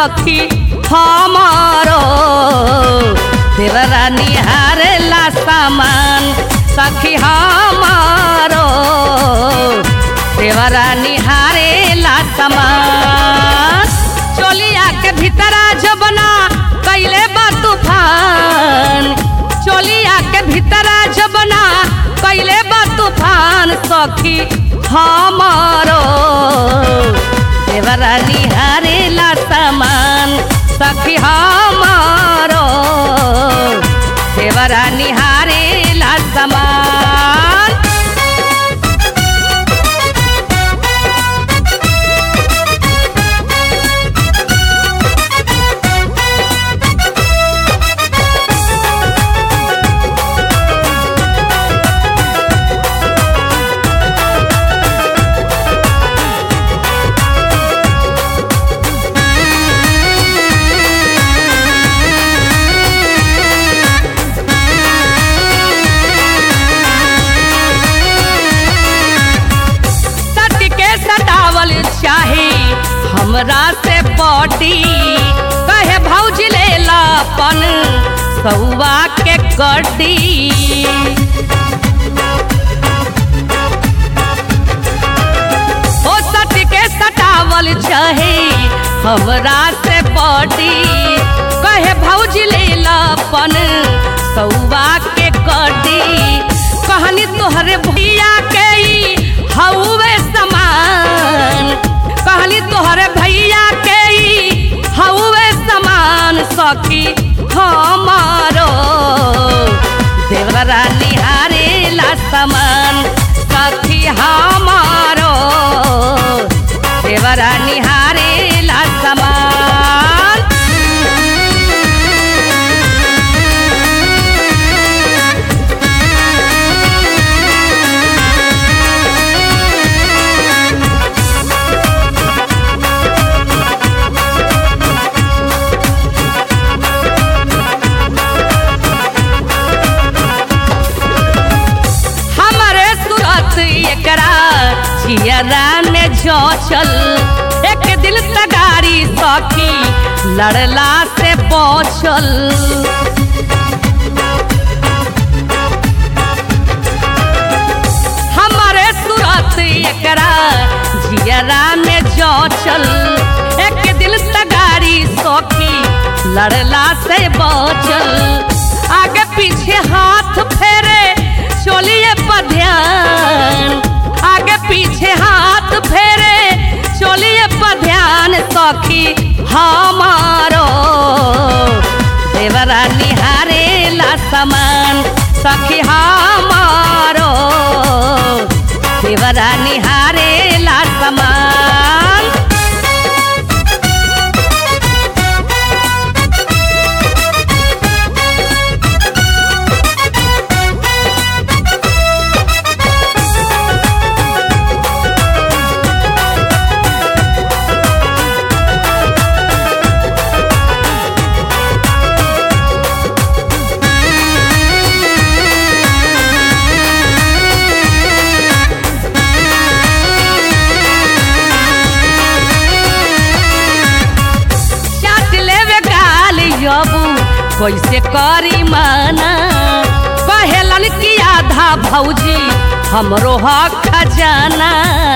सखी हमारो देवरा निहारेला सामान सखी हमारो देवरा निहारेला सामान चोलिया के भीतरा जबना कैले बा तूफान चोलिया के भीतरा जबना कैले बा तूफान सखी हमारो देवरा निहारेला सामान सखी हमारो देवरा निहारेला सामान चाहे हमरा से पटी कहे भौजी लेला पन सौवा के कटी ओ सट के सटावल चाहे हमरा से पटी कहे भौजी लेला पन सौवा के कटी कहानी तोहरे भैया के हौवे समान कहली तोहरे भैया के हौवे समान सखी हमारो देवरा निहारेला समान सखी हमारो देवरा निहारेला समान जियरा में जो चल एक दिल तगारी सखी लड़ला से पहुँचल हमारे सूरत एकरा जियरा में जो चल एक दिल तगारी सखी लड़ला से बचल आगे पीछे हाथ फेरे चोलिए पर ध्यान आगे पीछे हाथ फेरे चोलिए पर ध्यान सखी हमारो देवरा निहारेला समान सखी हमारो देवरा निहारेला समान कैसे करी माना कहेलन कि आधा भौजी हमरो हक खजाना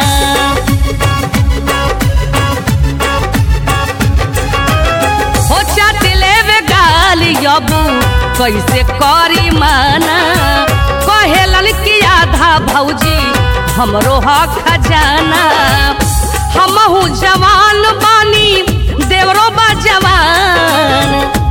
हो चाट लेवे गाल यबू कैसे करी माना कहेलन कि आधा भौजी हमरो हक खजाना हमहू जवान बानी देवरो बा जवान